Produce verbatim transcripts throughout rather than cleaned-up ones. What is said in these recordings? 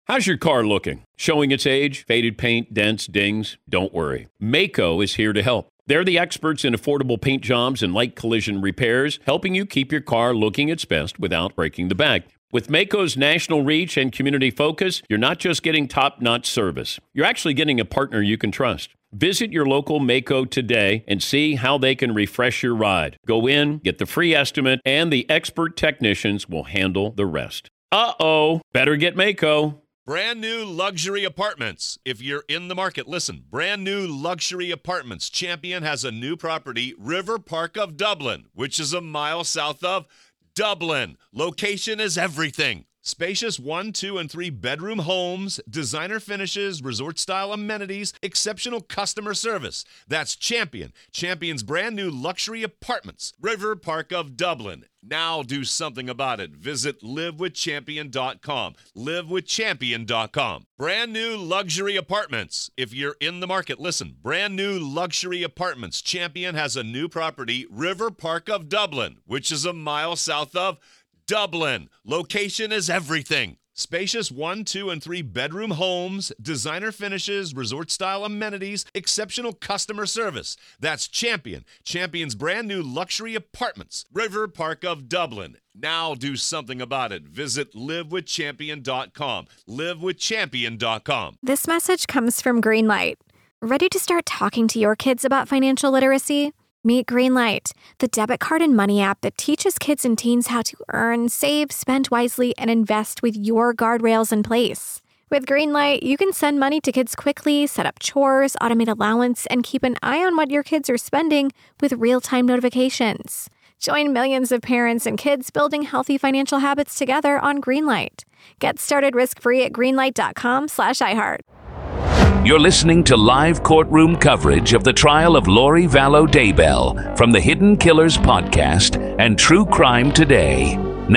How's your car looking? Showing its age? Faded paint, dents, dings? Don't worry. Maaco is here to help. They're the experts in affordable paint jobs and light collision repairs, helping you keep your car looking its best without breaking the bank. With Maaco's national reach and community focus, you're not just getting top-notch service. You're actually getting a partner you can trust. Visit your local Maaco today and see how they can refresh your ride. Go in, get the free estimate, and the expert technicians will handle the rest. Uh-oh, better get Maaco. Brand new luxury apartments. If you're in the market, listen. Brand new luxury apartments. Champion has a new property, River Park of Dublin, which is a mile south of Dublin. Location is everything. Spacious one, two, and three bedroom homes, designer finishes, resort-style amenities, exceptional customer service. That's Champion. Champion's brand new luxury apartments, River Park of Dublin. Now do something about it. Visit live with champion dot com. live with champion dot com. Brand new luxury apartments. If you're in the market, listen. Brand new luxury apartments. Champion has a new property, River Park of Dublin, which is a mile south of Dublin. Location is everything. Spacious one, two, and three bedroom homes, designer finishes, resort-style amenities, exceptional customer service. That's Champion. Champion's brand new luxury apartments, River Park of Dublin. Now do something about it. Visit live with champion dot com. live with champion dot com. This message comes from Greenlight. Ready to start talking to your kids about financial literacy? Meet Greenlight, the debit card and money app that teaches kids and teens how to earn, save, spend wisely, and invest with your guardrails in place. With Greenlight, you can send money to kids quickly, set up chores, automate allowance, and keep an eye on what your kids are spending with real-time notifications. Join millions of parents and kids building healthy financial habits together on Greenlight. Get started risk-free at greenlight dot com slash iHeart. You're listening to live courtroom coverage of the trial of Lori Vallow Daybell from the Hidden Killers podcast and True Crime Today.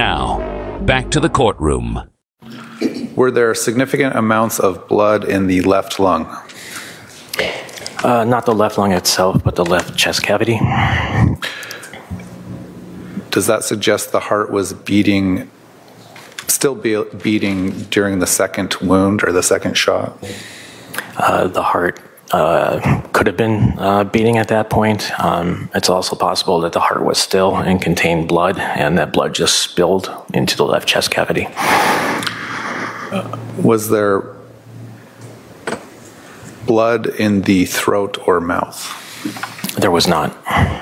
Now, back to the courtroom. Were there significant amounts of blood in the left lung? Uh, not the left lung itself, but the left chest cavity. Does that suggest the heart was beating, still be beating during the second wound or the second shot? Uh, the heart uh, could have been uh, beating at that point. Um, it's also possible that the heart was still and contained blood, and that blood just spilled into the left chest cavity. Uh, was there blood in the throat or mouth? There was not.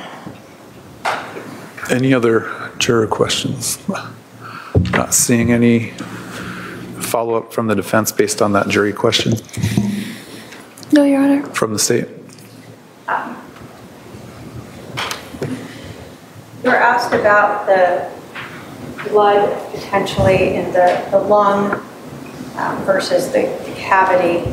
Any other juror questions? Not seeing any follow-up from the defense based on that jury question? No, Your Honor. From the state? Um, you were asked about the blood potentially in the, the lung um, versus the, the cavity.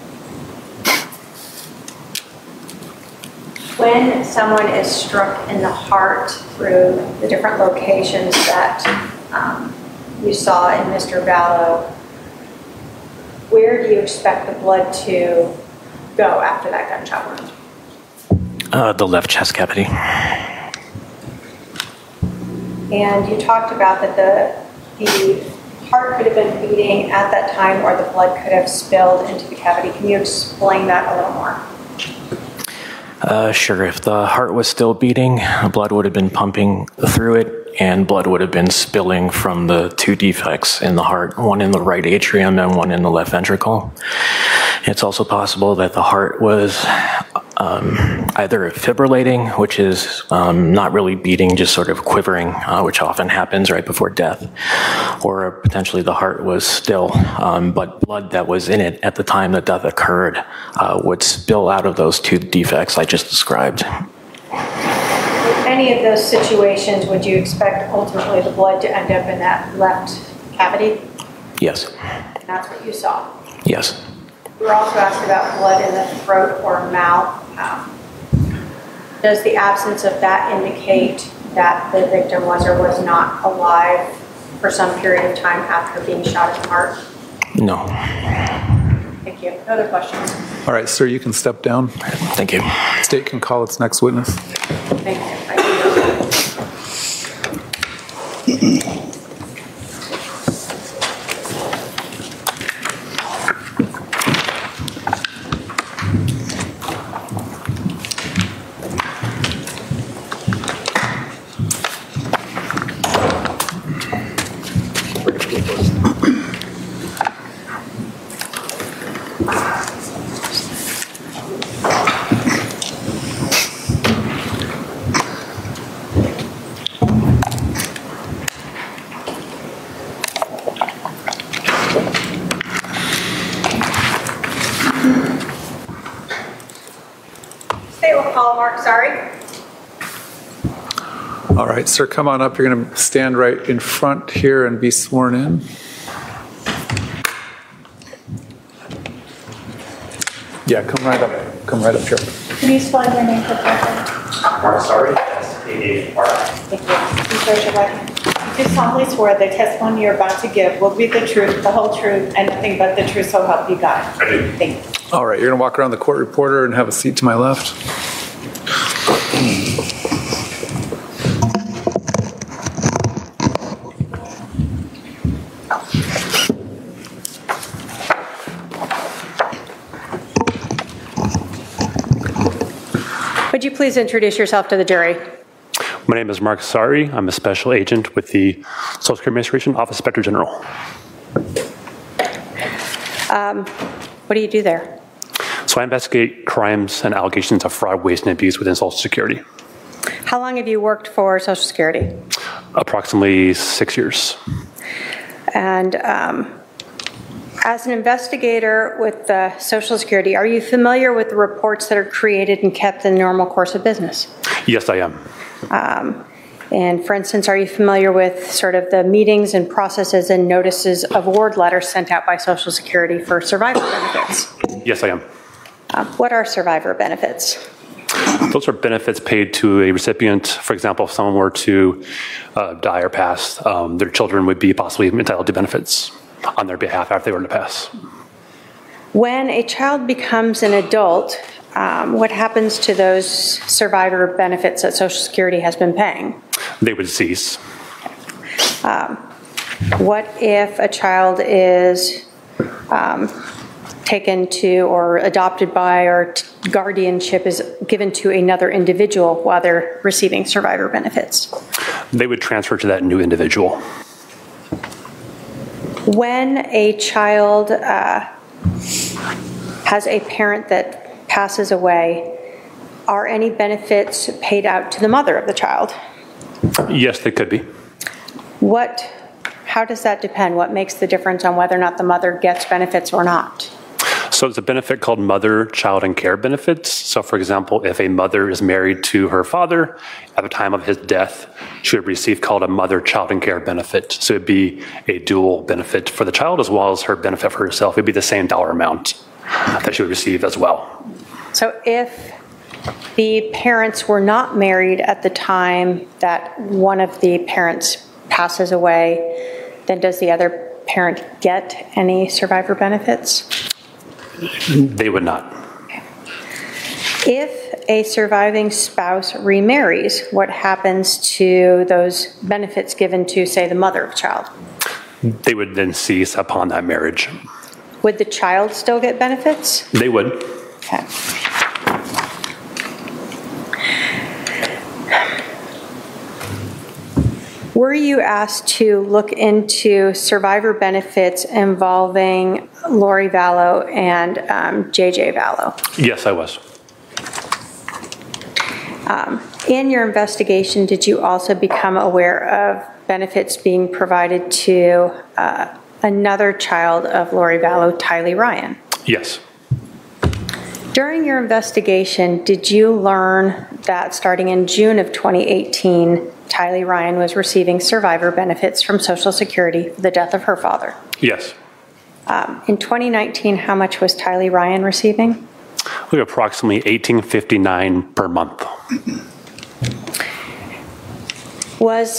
When someone is struck in the heart through the different locations that um, you saw in Mister Vallow, where do you expect the blood to go after that gunshot wound? Uh, the left chest cavity. And you talked about that the the heart could have been beating at that time, or the blood could have spilled into the cavity. Can you explain that a little more? Uh, sure. If the heart was still beating, blood would have been pumping through it, and blood would have been spilling from the two defects in the heart, one in the right atrium and one in the left ventricle. It's also possible that the heart was um, either fibrillating, which is um, not really beating, just sort of quivering, uh, which often happens right before death, or potentially the heart was still, um, but blood that was in it at the time that death occurred uh, would spill out of those two defects I just described. In any of those situations, would you expect ultimately the blood to end up in that left cavity? Yes. And that's what you saw? Yes. We were also asked about blood in the throat or mouth. Um, does the absence of that indicate that the victim was or was not alive for some period of time after being shot in the heart? No. Thank you. No other questions? All right, sir, you can step down. Thank you. State can call its next witness. Thank you. Thank you. call Mark Sari. All right, sir, come on up. You're going to stand right in front here and be sworn in. Yeah, come right up. Come right up here. Can you spell your name for the record? Mark Sari, S A H R I. Thank you. Please raise your right hand. You do solemnly swear the testimony you're about to give will be the truth, the whole truth, and nothing but the truth, so help you God. I do. Thank you. All right, you're going to walk around the court reporter and have a seat to my left. Would you please introduce yourself to the jury? My name is Mark Sari. I'm a special agent with the Social Security Administration Office Inspector General. Um, what do you do there? So I investigate crimes and allegations of fraud, waste, and abuse within Social Security. How long have you worked for Social Security? Approximately six years. And um, as an investigator with the Social Security, are you familiar with the reports that are created and kept in the normal course of business? Yes, I am. Um, and for instance, are you familiar with sort of the meetings and processes and notices of award letters sent out by Social Security for survivor benefits? Yes, I am. Uh, what are survivor benefits? Those are benefits paid to a recipient. For example, if someone were to uh, die or pass, um, their children would be possibly entitled to benefits on their behalf after they were to pass. When a child becomes an adult, um, what happens to those survivor benefits that Social Security has been paying? They would cease. Um, what if a child is um, taken to or adopted by or t- guardianship is given to another individual while they're receiving survivor benefits? They would transfer to that new individual. When a child uh, has a parent that passes away, are any benefits paid out to the mother of the child? Yes, they could be. What, how does that depend? What makes the difference on whether or not the mother gets benefits or not? So there's a benefit called mother, child, and care benefits. So for example, if a mother is married to her father at the time of his death, she would receive called a mother, child, and care benefit. So it'd be a dual benefit for the child as well as her benefit for herself. It'd be the same dollar amount that she would receive as well. So if the parents were not married at the time that one of the parents passes away, then does the other parent get any survivor benefits? They would not. Okay. If a surviving spouse remarries, what happens to those benefits given to, say, the mother of the child? They would then cease upon that marriage. Would the child still get benefits? They would. Okay. Were you asked to look into survivor benefits involving Lori Vallow and um, J J Vallow? Yes, I was. Um, in your investigation, did you also become aware of benefits being provided to uh, another child of Lori Vallow, Tylee Ryan? Yes. During your investigation, did you learn that starting in June of twenty eighteen, Tylee Ryan was receiving survivor benefits from Social Security for the death of her father? Yes. Um, in twenty nineteen, how much was Tylee Ryan receiving? We have approximately eighteen fifty-nine per month. Was,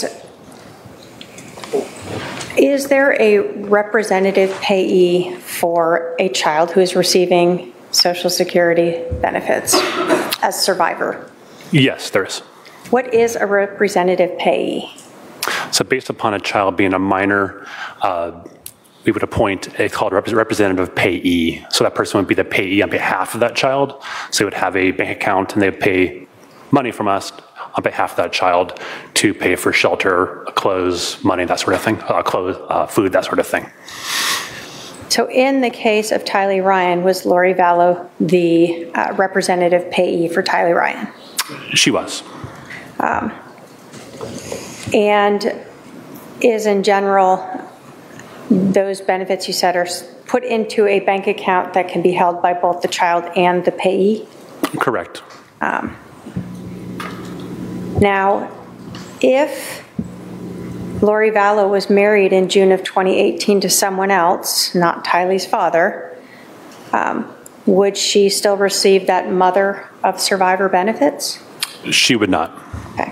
is there a representative payee for a child who is receiving Social Security benefits as survivor? Yes, there is. What is a representative payee? So based upon a child being a minor, uh, we would appoint a called representative payee. So that person would be the payee on behalf of that child. So they would have a bank account and they would pay money from us on behalf of that child to pay for shelter, clothes, money, that sort of thing, uh, clothes, uh, food, that sort of thing. So in the case of Tylee Ryan, was Lori Vallow the uh, representative payee for Tylee Ryan? She was. Um, and is in general, those benefits you said are put into a bank account that can be held by both the child and the payee? Correct. Um, Now, if Lori Vallow was married in June of twenty eighteen to someone else, not Tylee's father, um, would she still receive that mother of survivor benefits? She would not. Okay.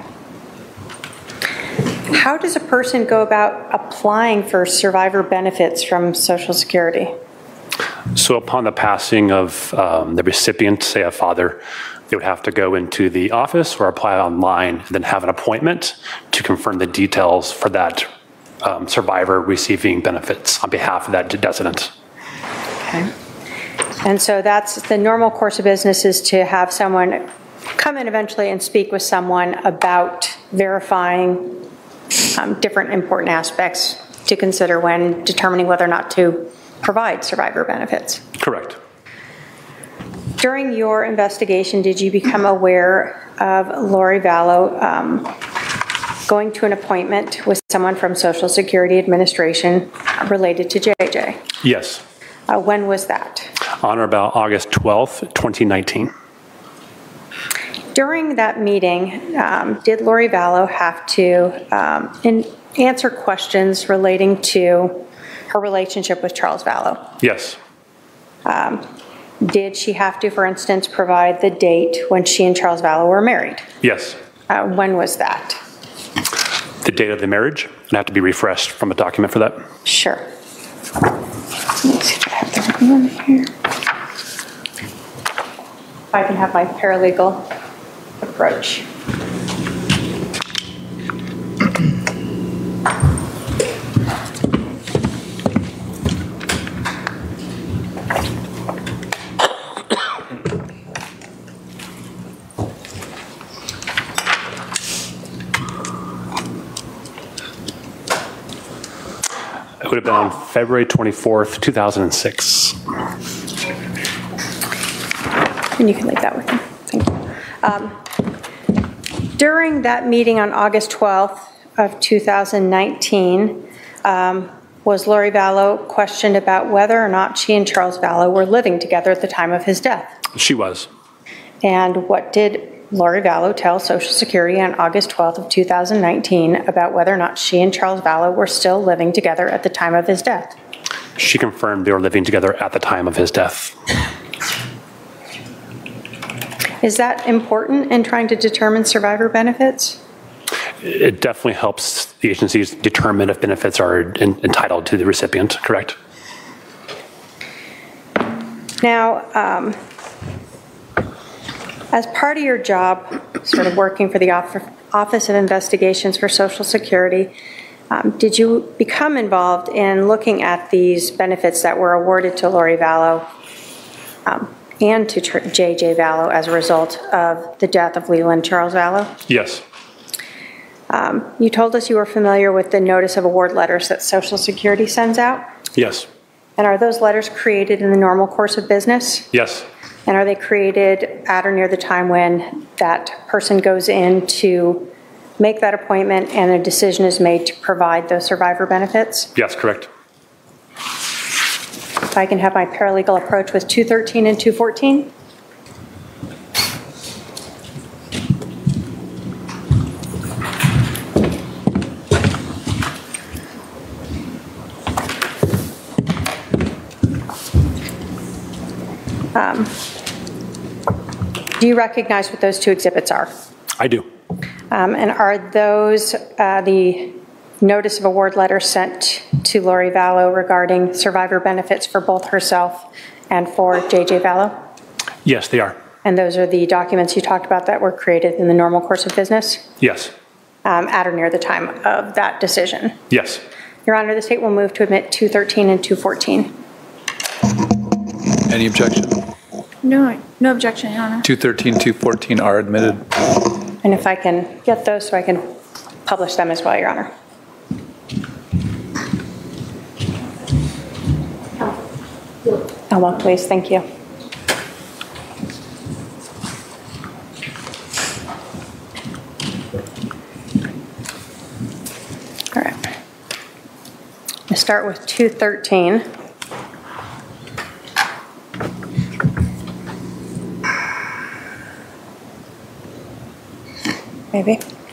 How does a person go about applying for survivor benefits from Social Security? So upon the passing of um, the recipient, say a father, they would have to go into the office or apply online and then have an appointment to confirm the details for that um, survivor receiving benefits on behalf of that decedent. Okay. And so that's the normal course of business, is to have someone come in eventually and speak with someone about verifying um, different important aspects to consider when determining whether or not to provide survivor benefits. Correct. During your investigation, did you become aware of Lori Vallow um, going to an appointment with someone from Social Security Administration related to J J? Yes. Uh, when was that? On or about August twelfth, twenty nineteen. During that meeting, um, did Lori Vallow have to um, in, answer questions relating to her relationship with Charles Vallow? Yes. Um, did she have to, for instance, provide the date when she and Charles Vallow were married? Yes. Uh, when was that? The date of the marriage. I'd have to be refreshed from a document for that. Sure. Let me see if I have the right one here. If I can have my paralegal approach. It would have been on February twenty-fourth, two thousand six. And you can leave that with me. Thank you. Um, during that meeting on August twelfth of two thousand nineteen, um, was Lori Vallow questioned about whether or not she and Charles Vallow were living together at the time of his death? She was. And what did Lori Vallow tell Social Security on August twelfth of two thousand nineteen about whether or not she and Charles Vallow were still living together at the time of his death? She confirmed they were living together at the time of his death. Is that important in trying to determine survivor benefits? It definitely helps the agencies determine if benefits are in, entitled to the recipient, correct? Now, um, as part of your job, sort of working for the Office of Investigations for Social Security, um, did you become involved in looking at these benefits that were awarded to Lori Vallow um, and to J J Vallow as a result of the death of Leland Charles Vallow? Yes. Um, you told us you were familiar with the notice of award letters that Social Security sends out? Yes. And are those letters created in the normal course of business? Yes. And are they created at or near the time when that person goes in to make that appointment and a decision is made to provide those survivor benefits? Yes, correct. If I can have my paralegal approach with two thirteen and two fourteen. Um, do you recognize what those two exhibits are? I do. Um, and are those uh, the notice of award letter sent to Lori Vallow regarding survivor benefits for both herself and for J J Vallow? Yes, they are. And those are the documents you talked about that were created in the normal course of business? Yes. Um, at or near the time of that decision? Yes. Your Honor, the state will move to admit two thirteen and two fourteen. Any objection? No, no objection, Your Honor. two thirteen, two fourteen are admitted. And if I can get those so I can publish them as well, Your Honor. Oh, well, please, thank you. All right. Let's start with two thirteen. Maybe.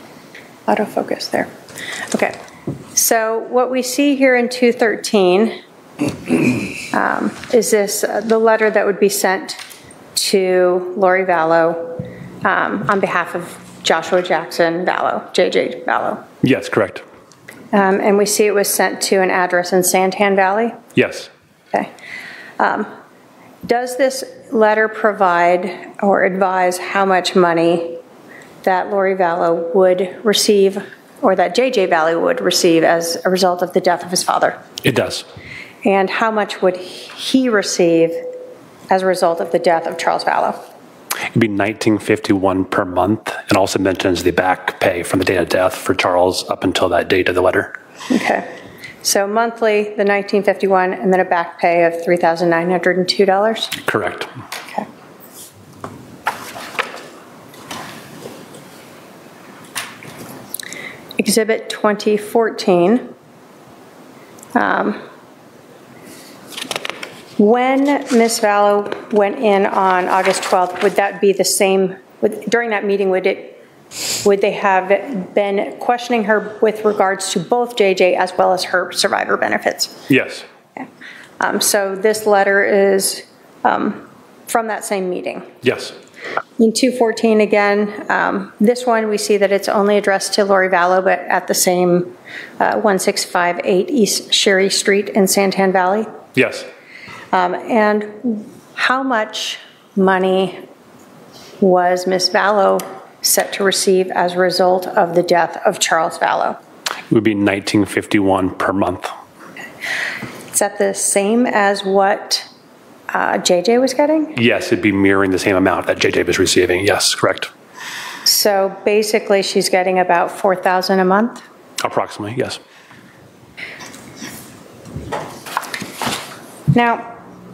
autofocus there. Okay. So what we see here in two thirteen um, is this uh, the letter that would be sent to Lori Vallow um, on behalf of Joshua Jackson Vallow, J J Vallow. Yes, correct. Um, and we see it was sent to an address in Santan Valley? Yes. Okay. Um, does this letter provide or advise how much money that Lori Vallow would receive, or that J J Vallow would receive as a result of the death of his father? It does. And how much would he receive as a result of the death of Charles Vallow? It'd be nineteen fifty-one per month, and also mentions the back pay from the date of death for Charles up until that date of the letter. Okay. So monthly, the nineteen fifty-one, and then a back pay of three thousand nine hundred two dollars? Correct. Okay. Exhibit twenty fourteen. Um, when Miz Vallow went in on August twelfth, would that be the same, would, during that meeting, would it, would they have been questioning her with regards to both J J as well as her survivor benefits? Yes. Okay. Um, so this letter is um, from that same meeting? Yes. In two fourteen again, um, this one we see that it's only addressed to Lori Vallow, but at the same uh, one six five eight East Sherry Street in Santan Valley? Yes. Um, and how much money was Miz Vallow set to receive as a result of the death of Charles Vallow? It would be nineteen fifty-one per month. Is that the same as what uh, J J was getting? Yes, it'd be mirroring the same amount that J J was receiving. Yes, correct. So basically she's getting about four thousand dollars a month? Approximately, yes. Now,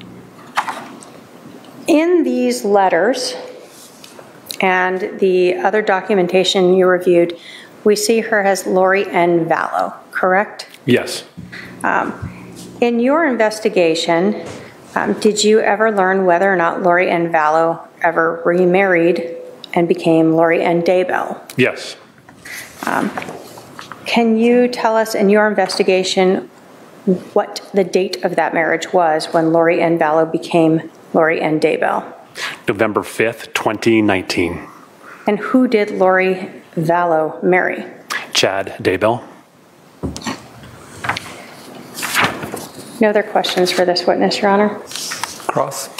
in these letters and the other documentation you reviewed, we see her as Lori N. Vallow, correct? Yes. Um, in your investigation, um, did you ever learn whether or not Lori N. Vallow ever remarried and became Lori N. Daybell? Yes. Um, can you tell us in your investigation what the date of that marriage was when Lori N. Vallow became Lori N. Daybell? November fifth, twenty nineteen. And who did Lori Vallow marry? Chad Daybell. No other questions for this witness, Your Honor? Cross.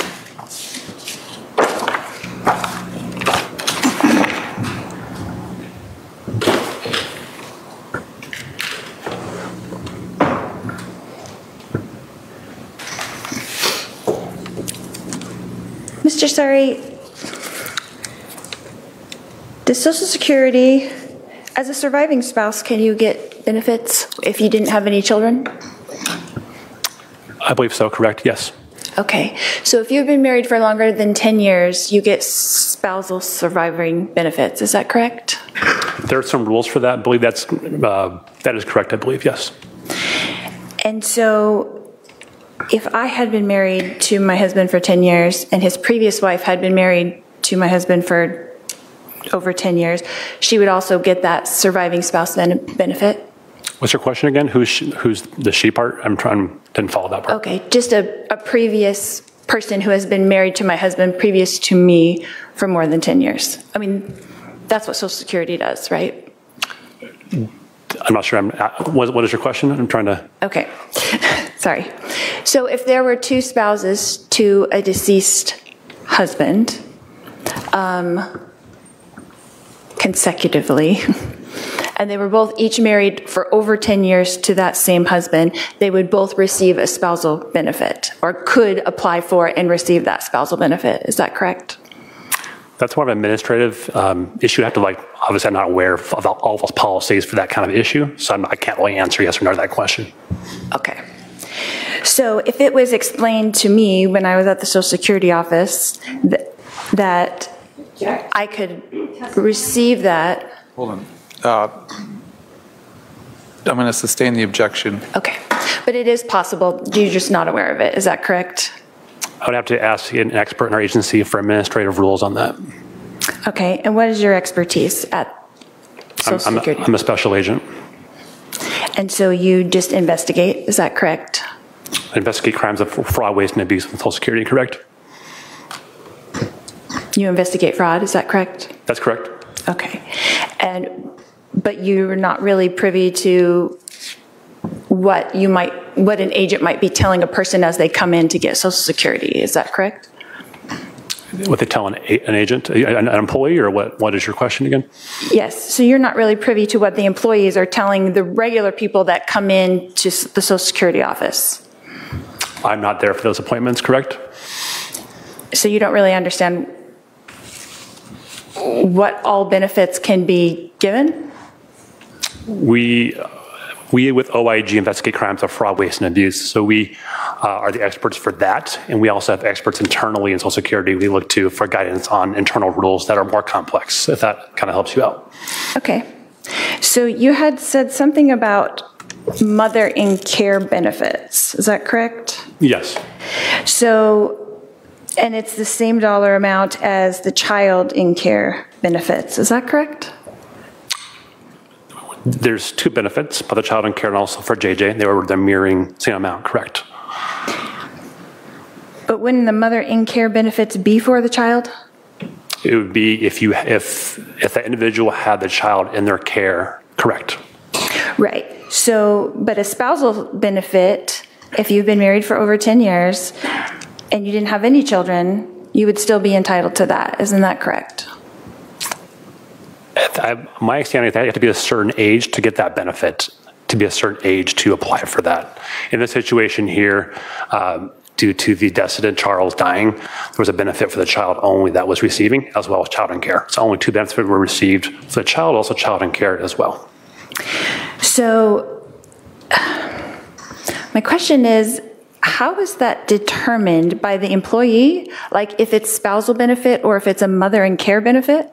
Mister Suri, does Social Security, as a surviving spouse, can you get benefits if you didn't have any children? I believe so, correct, yes. Okay, so if you've been married for longer than ten years, you get spousal surviving benefits, is that correct? There are some rules for that. I believe that's, uh, that is correct, I believe, yes. And so if I had been married to my husband for ten years and his previous wife had been married to my husband for over ten years, she would also get that surviving spouse benefit? What's your question again? Who's she, who's the she part? I'm trying, didn't follow that part. Okay, just a, a previous person who has been married to my husband previous to me for more than ten years. I mean, that's what Social Security does, right? I'm not sure. I'm, what, what is your question? I'm trying to... Okay, sorry. So if there were two spouses to a deceased husband, um, consecutively, and they were both each married for over ten years to that same husband, they would both receive a spousal benefit, or could apply for and receive that spousal benefit. Is that correct? That's more of an administrative um, issue. I have to, like, obviously I'm not aware of, of all of those policies for that kind of issue, so I'm, I can't really answer yes or no to that question. Okay. So if it was explained to me when I was at the Social Security office th that I could receive that. Hold on. Uh, I'm going to sustain the objection. Okay. But it is possible. You're just not aware of it. Is that correct? I would have to ask an expert in our agency for administrative rules on that. Okay. And what is your expertise at Social I'm, Security? I'm a special agent. And so you just investigate, is that correct? I investigate crimes of fraud, waste, and abuse with Social Security, correct? You investigate fraud, is that correct? That's correct. Okay. And, but you're not really privy to what you might, what an agent might be telling a person as they come in to get Social Security, is that correct? What they tell an, an agent, an, an employee, or what? What is your question again? Yes, so you're not really privy to what the employees are telling the regular people that come in to the Social Security office? I'm not there for those appointments, correct? So you don't really understand what all benefits can be given? We, we with O I G investigate crimes of fraud, waste, and abuse. So we uh, are the experts for that. And we also have experts internally in Social Security we look to for guidance on internal rules that are more complex, if that kind of helps you out. Okay. So you had said something about mother in care benefits. Is that correct? Yes. So, and it's the same dollar amount as the child in care benefits. Is that correct? There's two benefits, for the child in care and also for J J. They were the mirroring same amount, correct? But wouldn't the mother in care benefits be for the child? It would be if you if if the individual had the child in their care, correct? Right. So, but a spousal benefit, if you've been married for over ten years and you didn't have any children, you would still be entitled to that. Isn't that correct? I, my understanding is that you have to be a certain age to get that benefit, to be a certain age to apply for that. In this situation here, um, due to the decedent Charles dying, there was a benefit for the child only that was receiving, as well as child in care. So only two benefits were received for the child, also child in care as well. So my question is, how is that determined by the employee? Like if it's spousal benefit or if it's a mother in care benefit?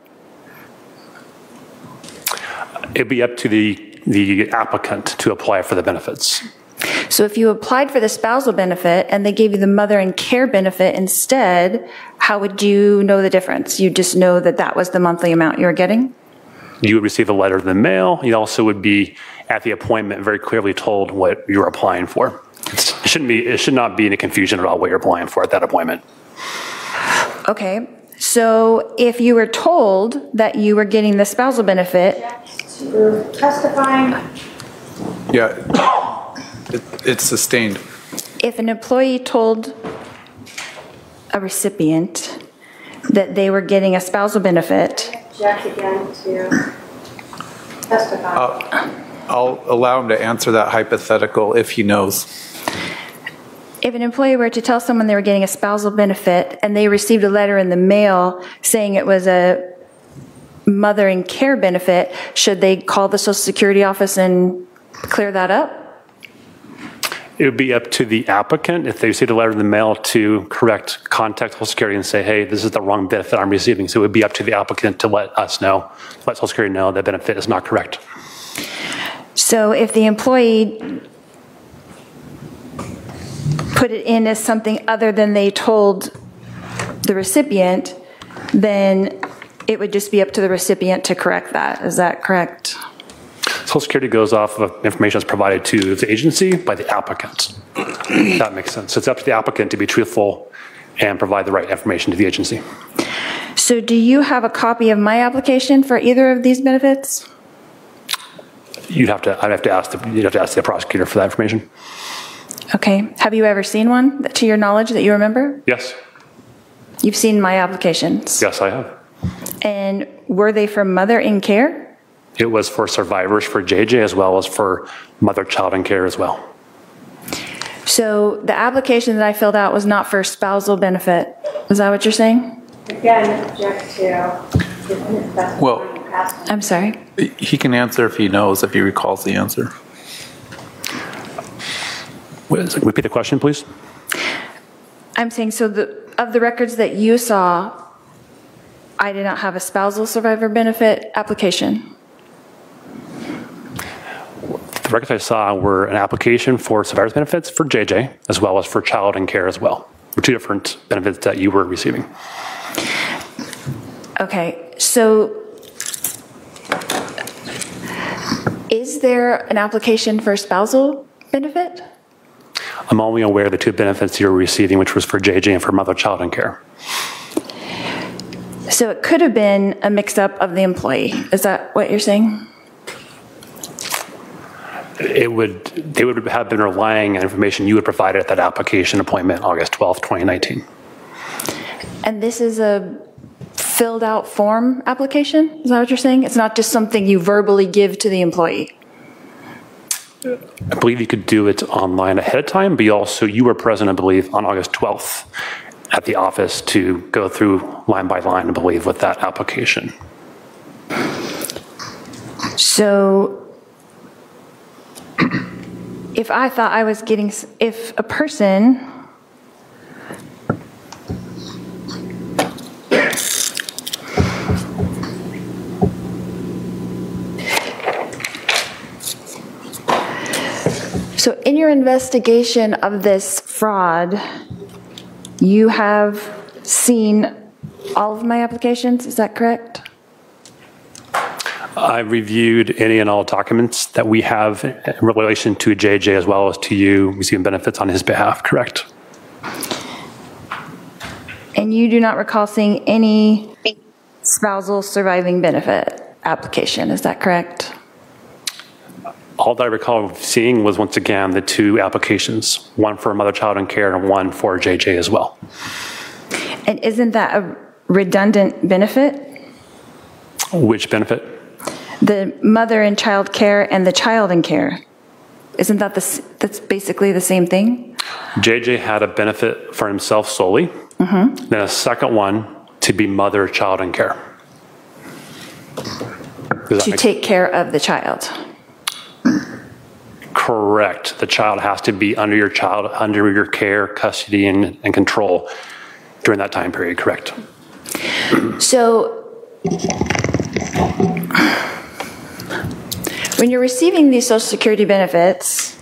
It'd be up to the, the applicant to apply for the benefits. So if you applied for the spousal benefit and they gave you the mother in care benefit instead, how would you know the difference? You just know that that was the monthly amount you were getting? You would receive a letter in the mail. You also would be at the appointment very clearly told what you're applying for. It's, it shouldn't be, it should not be any confusion about what you're applying for at that appointment. Okay. So if you were told that you were getting the spousal benefit, testifying. Yeah, it, it's sustained. If an employee told a recipient that they were getting a spousal benefit, Object again to testify. Uh, I'll allow him to answer that hypothetical if he knows. if an employee were to tell someone they were getting a spousal benefit and they received a letter in the mail saying it was a mother in care benefit, should they call the Social Security office and clear that up? It would be up to the applicant, if they received a letter in the mail, to correct, contact Social Security and say, hey, this is the wrong benefit I'm receiving. So it would be up to the applicant to let us know, let Social Security know that benefit is not correct. So if the employee put it in as something other than they told the recipient, then it would just be up to the recipient to correct that. Is that correct? Social Security goes off of information that's provided to the agency by the applicant. That makes sense. So it's up to the applicant to be truthful and provide the right information to the agency. So do you have a copy of my application for either of these benefits? You'd have to, I'd have to ask the, you'd have to ask the prosecutor for that information. Okay. Have you ever seen one, to your knowledge, that you remember? Yes. You've seen my applications? Yes, I have. And were they for mother in care? It was for survivors for J J as well as for mother child in care as well. So the application that I filled out was not for spousal benefit. Is that what you're saying? Again, object to. Well, I'm sorry. He can answer if he knows, if he recalls the answer. Repeat the question, please. I'm saying, so the, of the records that you saw, I did not have a spousal survivor benefit application. The records I saw were an application for survivor's benefits for J J as well as for child in care as well. Were two different benefits that you were receiving. Okay, so Is there an application for spousal benefit? I'm only aware of the two benefits you're receiving, which was for J J and for mother, child, and care. So it could have been a mix-up of the employee. Is that what you're saying? It would, they would have been relying on information you would provide at that application appointment, August twelfth, twenty nineteen. And this is a filled out form application? Is that what you're saying? It's not just something you verbally give to the employee? I believe you could do it online ahead of time, but you also, you were present, I believe, on August twelfth at the office to go through line by line, I believe, with that application. So if I thought I was getting, if a person So in your investigation of this fraud, you have seen all of my applications, is that correct? I reviewed any and all documents that we have in relation to J J as well as to you receiving benefits on his behalf, correct? And you do not recall seeing any spousal surviving benefit application, is that correct? All that I recall seeing was, once again, the two applications, one for mother, child, and care, and one for J J as well. And isn't that a redundant benefit? Which benefit? The mother and child care and the child in care. Isn't that the, that's basically the same thing? J J had a benefit for himself solely, mm-hmm. then a second one to be mother, child, and care. To take care of the child. Correct. The child has to be under your child, under your care, custody, and, and control during that time period, correct. So when you're receiving these Social Security benefits,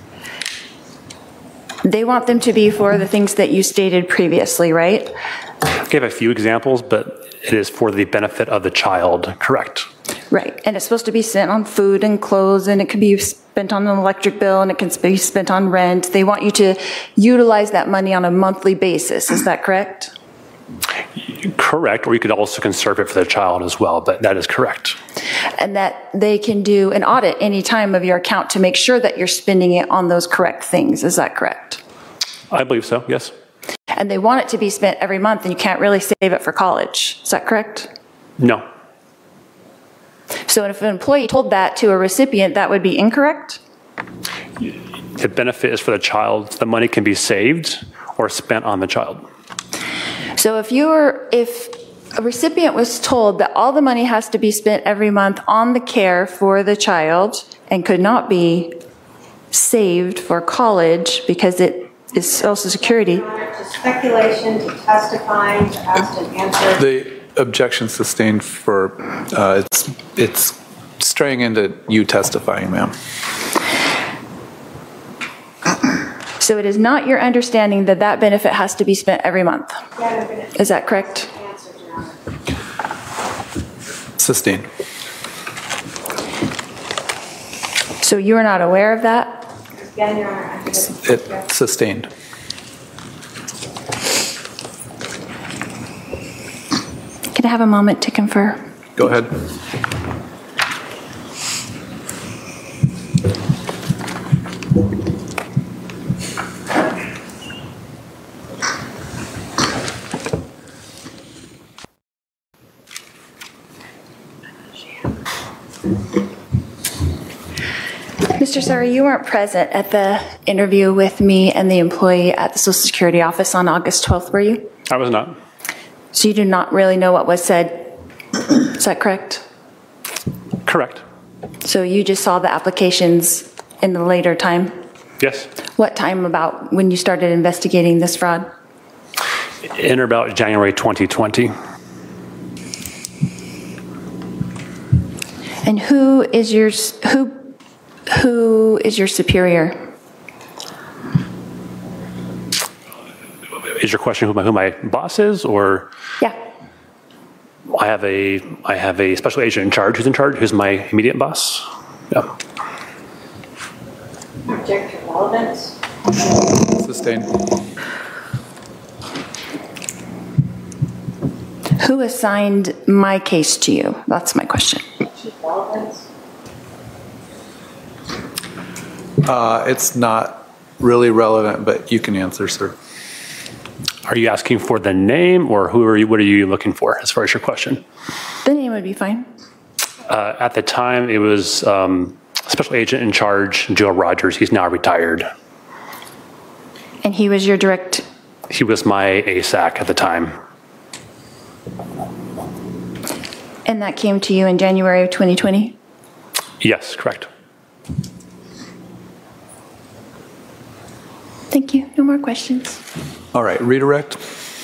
they want them to be for the things that you stated previously, right? I gave a few examples, but it is for the benefit of the child, correct. Right, and it's supposed to be spent on food and clothes, and it can be spent on an electric bill, and it can be spent on rent. They want you to utilize that money on a monthly basis, is that correct? Correct, or you could also conserve it for the child as well, but that is correct. And that they can do an audit any time of your account to make sure that you're spending it on those correct things, is that correct? I believe so, yes. And they want it to be spent every month, and you can't really save it for college, is that correct? No. So if an employee told that to a recipient, that would be incorrect? The benefit is for the child. The money can be saved or spent on the child. So if you're, if a recipient was told that all the money has to be spent every month on the care for the child and could not be saved for college because it is Social Security. To speculation, to testifying, to ask and answer. The objection sustained for, uh, it's, it's straying into you testifying, ma'am. So it is not your understanding that that benefit has to be spent every month? Is that correct? Sustained. So you are not aware of that? It sustained. Can I have a moment to confer? Go ahead. Mister Sari, you weren't present at the interview with me and the employee at the Social Security office on August twelfth, were you? I was not. So you do not really know what was said, is that correct? Correct. So you just saw the applications in the later time? Yes. What time about when you started investigating this fraud? In or about January twenty twenty. And who is your, who, who is your superior? Is your question who my, who my boss is, or? Yeah. I have a I have a special agent in charge who's in charge, who's my immediate boss. Yeah. Object to relevance. Sustained. Who assigned my case to you? That's my question. Relevance. Uh, it's not really relevant, but you can answer, sir. Are you asking for the name, or who are you? What are you looking for as far as your question? The name would be fine. Uh, at the time, it was um, Special Agent in Charge, Joe Rogers. He's now retired. And he was your direct... He was my A S A C at the time. And that came to you in January of twenty twenty? Yes, correct. Thank you. No more questions. All right, redirect.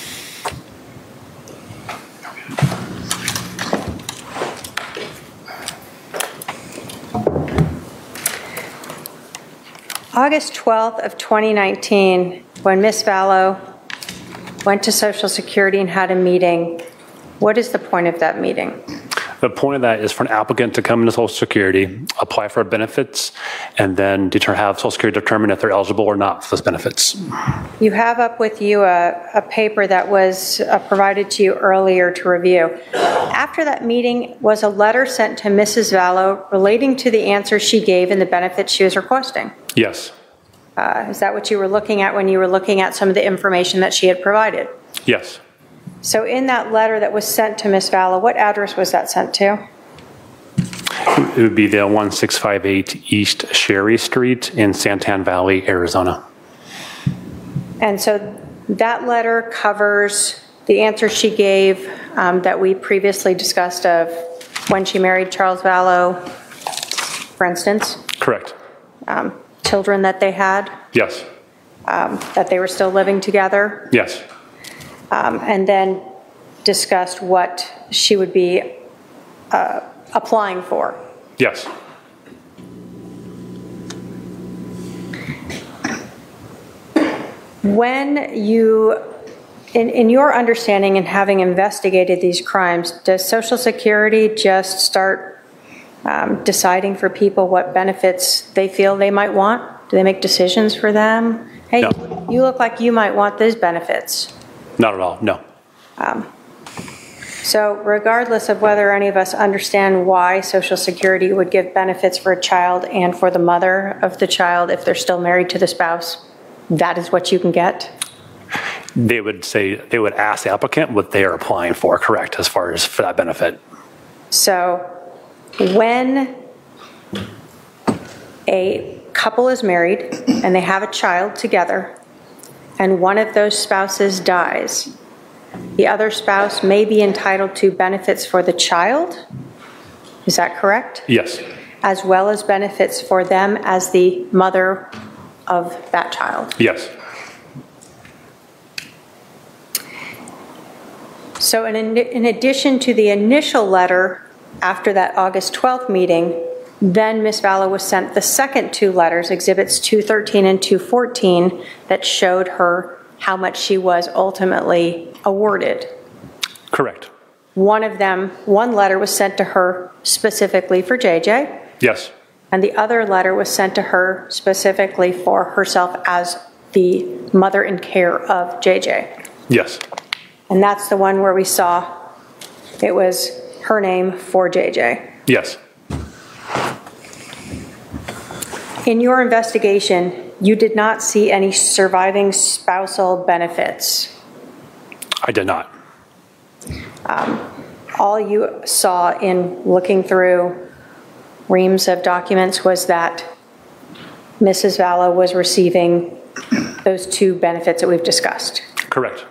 August twelfth of twenty nineteen, when Miz Vallow went to Social Security and had a meeting, what is the point of that meeting? The point of that is for an applicant to come into Social Security, apply for benefits, and then deter- have Social Security determine if they're eligible or not for those benefits. You have up with you a, a paper that was uh, provided to you earlier to review. After that meeting, was a letter sent to Missus Vallow relating to the answer she gave and the benefits she was requesting? Yes. Uh, is that what you were looking at when you were looking at some of the information that she had provided? Yes. So in that letter that was sent to Miz Vallow, what address was that sent to? It would be the one six five eight East Sherry Street in Santan Valley, Arizona. And so that letter covers the answer she gave um, that we previously discussed of when she married Charles Vallow, for instance? Correct. Um, children that they had? Yes. Um, that they were still living together? Yes. Um, and then discussed what she would be uh, applying for? Yes. When you, in, in your understanding and having investigated these crimes, does Social Security just start um, deciding for people what benefits they feel they might want? Do they make decisions for them? Hey, No. you look like you might want these benefits. Not at all, no. Um, so regardless of whether any of us understand why Social Security would give benefits for a child and for the mother of the child if they're still married to the spouse, that is what you can get? They would say, they would ask the applicant what they are applying for, correct, as far as for that benefit. So when a couple is married and they have a child together, and one of those spouses dies, the other spouse may be entitled to benefits for the child. Is that correct? Yes. As well as benefits for them as the mother of that child. Yes. So in, in addition to the initial letter after that August twelfth meeting, then Miz Vallow was sent the second two letters, Exhibits two thirteen and two fourteen, that showed her how much she was ultimately awarded. Correct. One of them, one letter was sent to her specifically for J J, Yes. and the other letter was sent to her specifically for herself as the mother in care of J J. Yes. And that's the one where we saw it was her name for J J. Yes. In your investigation, you did not see any surviving spousal benefits. I did not. Um, all you saw in looking through reams of documents was that Missus Vallow was receiving those two benefits that we've discussed. Correct.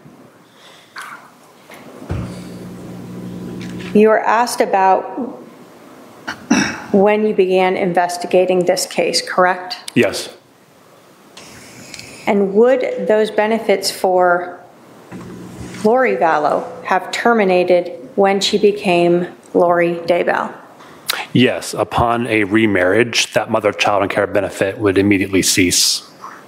You were asked about when you began investigating this case, correct? Yes. And would those benefits for Lori Vallow have terminated when she became Lori Daybell? Yes. Upon a remarriage, that mother child and care benefit would immediately cease.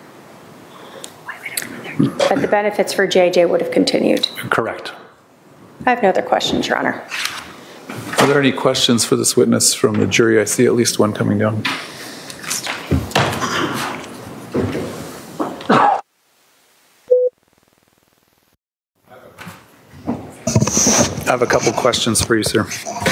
But the benefits for J J would have continued? Correct. I have no other questions, Your Honor. Are there any questions for this witness from the jury? I see at least one coming down. I have a couple questions for you, sir.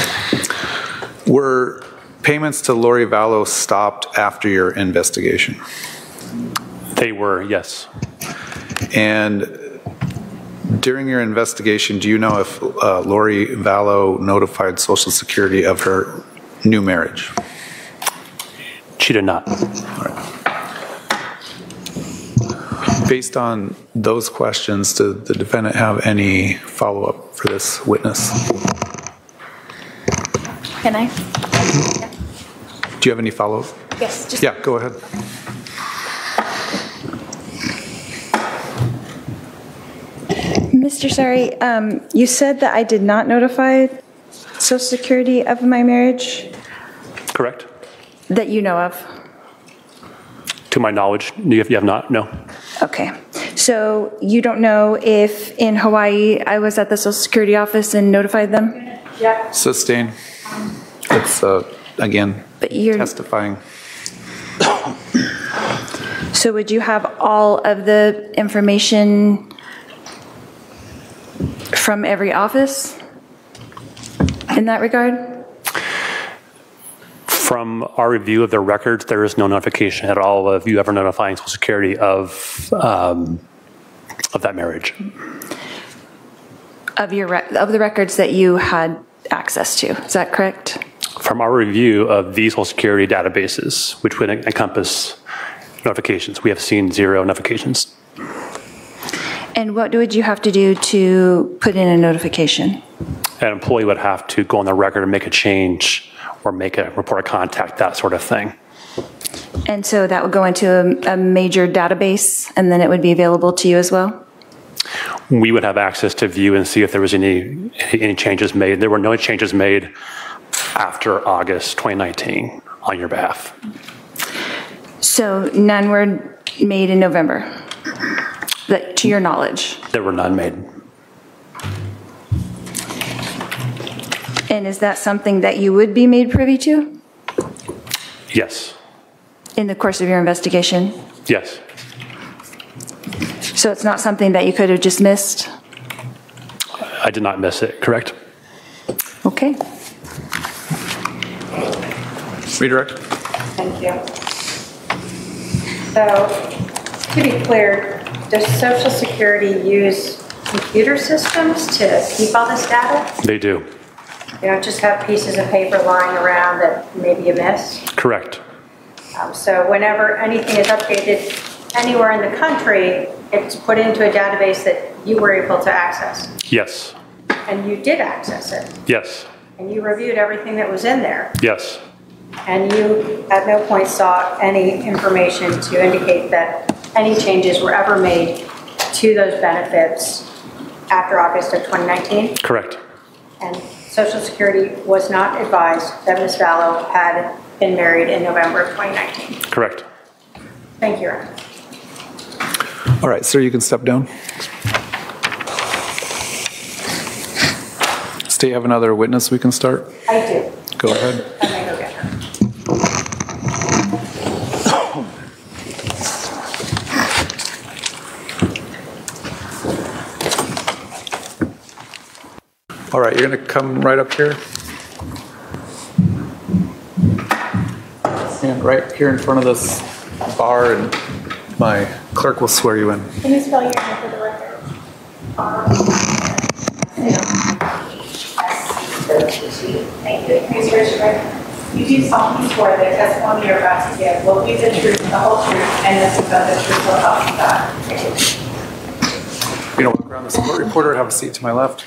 Were payments to Lori Vallow stopped after your investigation? They were, yes. And during your investigation, do you know if uh, Lori Vallow notified Social Security of her new marriage? She did not. All right. Based on those questions, did the defendant have any follow-up for this witness? Can I? Do you have any follow-up? Yes. Just Yeah, go ahead. Mister Sari, um, you said that I did not notify Social Security of my marriage Correct? that you know of. To my knowledge, you have, you have not? No. Okay. So you don't know if in Hawaii I was at the Social Security office and notified them? Yeah. Sustain. It's, uh, again, But you're, testifying. so would you have all of the information from every office in that regard? From our review of their records, there is no notification at all of you ever notifying Social Security of um, of that marriage. Of your rec- of the records that you had access to, is that correct? From our review of these Social Security databases, which would encompass notifications, we have seen zero notifications. And what would you have to do to put in a notification? An employee would have to go on the record and make a change or make a report of contact, that sort of thing. And so that would go into a, a major database, and then it would be available to you as well? We would have access to view and see if there was any any changes made. There were no changes made after August twenty nineteen on your behalf. So none were made in November, that, to your knowledge? There were none made. And is that something that you would be made privy to Yes. in the course of your investigation? Yes. So it's not something that you could have just missed? I did not miss it, correct? Okay. Redirect. Thank you. So, to be clear, does Social Security use computer systems to keep all this data? They do. You don't just have pieces of paper lying around that maybe you missed? Correct. Um, So whenever anything is updated anywhere in the country, it's put into a database that you were able to access. Yes. And you did access it. Yes. And you reviewed everything that was in there. Yes. And you at no point saw any information to indicate that any changes were ever made to those benefits after August of twenty nineteen? Correct. And Social Security was not advised that Miz Vallow had been married in November of twenty nineteen? Correct. Thank you, Your Honor. All right, sir, you can step down. State, have another witness we can start? I do. Go ahead. I may go get her. All right, you're going to come right up here. Stand right here in front of this bar, and my clerk will swear you in. Can you spell your name for the record? Thank you. Please raise your right hand. You do solemnly swear that the testimony you're about to give will be the truth, the whole truth, and nothing but the truth, so help you God. You know, walk around this court reporter, have a seat to my left.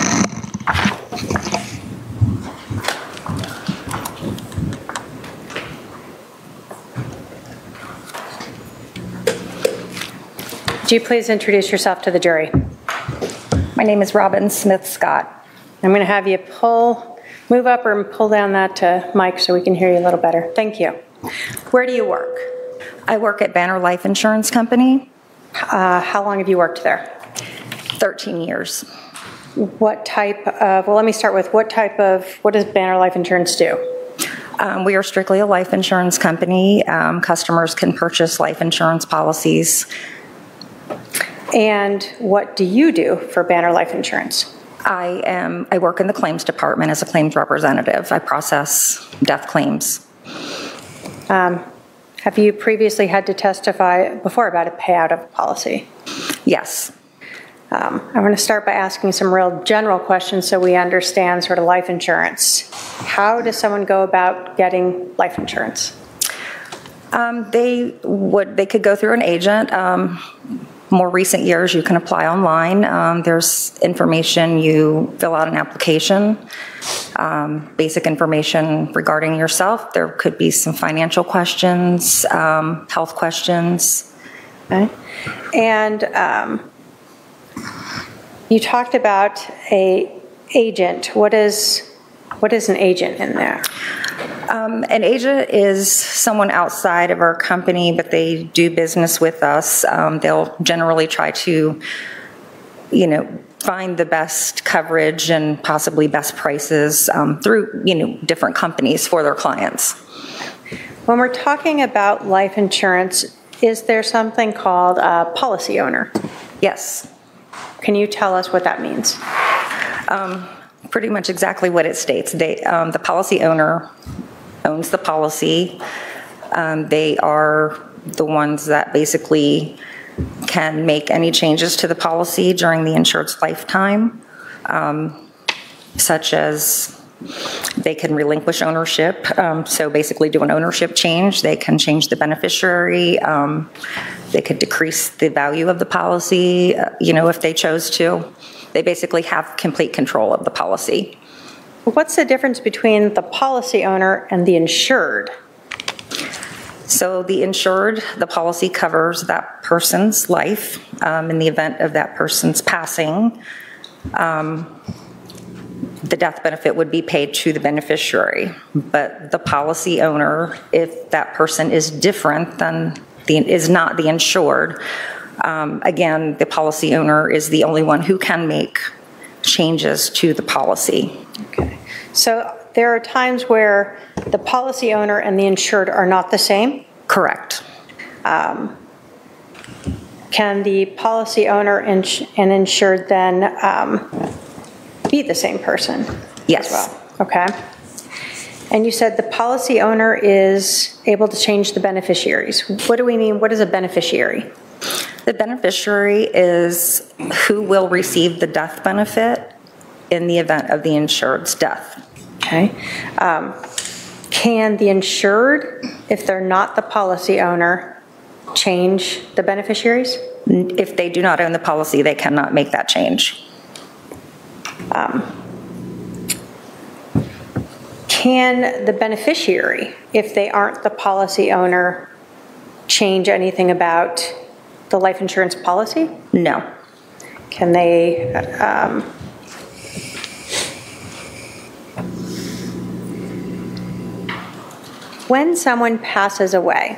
Would you please introduce yourself to the jury? My name is Robin Smith Scott. I'm going to have you pull, move up or pull down that uh, mic so we can hear you a little better. Thank you. Where do you work? I work at Banner Life Insurance Company. Uh, how long have you worked there? thirteen years. What type of, well, let me start with what type of, what does Banner Life Insurance do? Um, we are strictly a life insurance company. Um, customers can purchase life insurance policies. And what do you do for Banner Life Insurance? I am, I work in the claims department as a claims representative. I process death claims. Um, have you previously had to testify before about a payout of a policy? Yes. Um, I want to start by asking some real general questions so we understand sort of life insurance. How does someone go about getting life insurance? Um, they would, they could go through an agent. Um, more recent years, you can apply online. Um, there's information, you fill out an application, um, basic information regarding yourself. There could be some financial questions, um, health questions. Okay. And um, you talked about a agent. What is, what is an agent in there? Um, an agent is someone outside of our company, but they do business with us. Um, they'll generally try to, you know, find the best coverage and possibly best prices um, through, you know, different companies for their clients. When we're talking about life insurance, is there something called a policy owner? Yes. Can you tell us what that means? Um, pretty much exactly what it states. They, um, the policy owner owns the policy. Um, they are the ones that basically can make any changes to the policy during the insured's lifetime, um, such as they can relinquish ownership. Um, so basically do an ownership change. They can change the beneficiary. Um, they could decrease the value of the policy, uh, you know, if they chose to. They basically have complete control of the policy. What's the difference between the policy owner and the insured? So the insured, the policy covers that person's life um, in the event of that person's passing. Um, the death benefit would be paid to the beneficiary. But the policy owner, if that person is different than the, is not the insured, um, again, the policy owner is the only one who can make changes to the policy. Okay. So there are times where the policy owner and the insured are not the same? Correct. Um, can the policy owner and, and insured then um, be the same person? Yes. As well? Okay. And you said the policy owner is able to change the beneficiaries. What do we mean? What is a beneficiary? The beneficiary is who will receive the death benefit in the event of the insured's death. Okay. Um, can the insured, if they're not the policy owner, change the beneficiaries? If they do not own the policy, they cannot make that change. Um, can the beneficiary, if they aren't the policy owner, change anything about the life insurance policy? No. Can they, um, when someone passes away,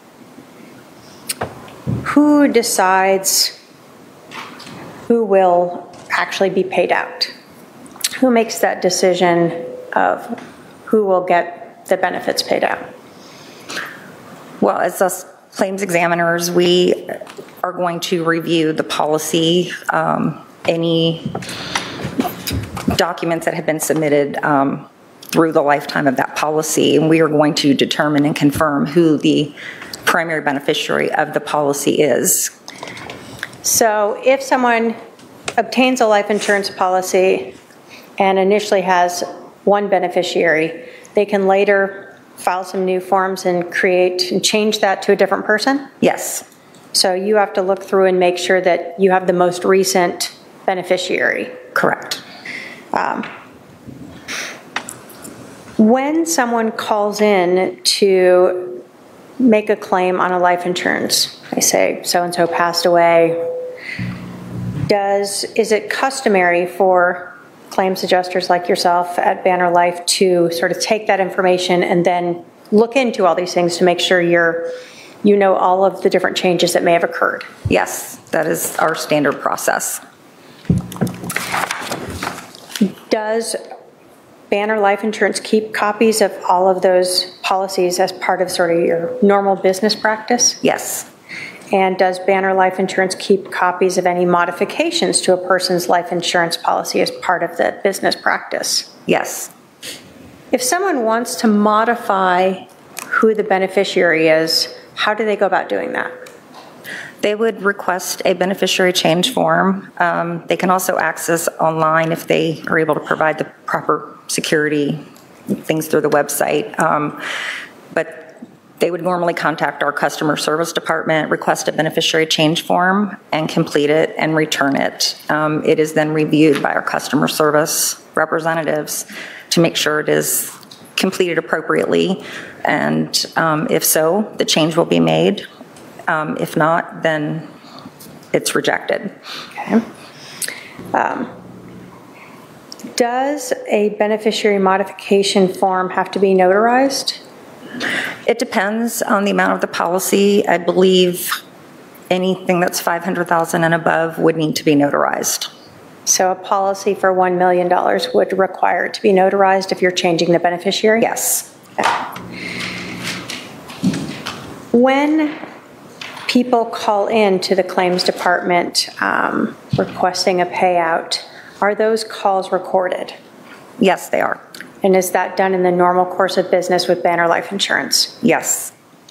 who decides who will actually be paid out? Who makes that decision of who will get the benefits paid out? Well, as us claims examiners, we are going to review the policy, um, any documents that have been submitted um, through the lifetime of that policy, and we are going to determine and confirm who the primary beneficiary of the policy is. So if someone obtains a life insurance policy and initially has one beneficiary, they can later file some new forms and create and change that to a different person? Yes. So you have to look through and make sure that you have the most recent beneficiary. Correct. Um, when someone calls in to make a claim on a life insurance, they say so-and-so passed away, does is it customary for claims adjusters like yourself at Banner Life to sort of take that information and then look into all these things to make sure you're you know all of the different changes that may have occurred? Yes, that is our standard process. Does Banner Life Insurance keep copies of all of those policies as part of sort of your normal business practice? Yes. And does Banner Life Insurance keep copies of any modifications to a person's life insurance policy as part of the business practice? Yes. If someone wants to modify who the beneficiary is, how do they go about doing that? They would request a beneficiary change form. Um, they can also access online if they are able to provide the proper security things through the website. Um, but they would normally contact our customer service department, request a beneficiary change form, and complete it and return it. Um, it is then reviewed by our customer service representatives to make sure it is completed appropriately. And um, if so, the change will be made. Um, if not, then it's rejected. Okay. Um, does a beneficiary modification form have to be notarized? It depends on the amount of the policy. I believe anything that's five hundred thousand dollars and above would need to be notarized. So a policy for one million dollars would require it to be notarized if you're changing the beneficiary? Yes. When people call in to the claims department um, requesting a payout, are those calls recorded? Yes, they are. And is that done in the normal course of business with Banner Life Insurance? Yes.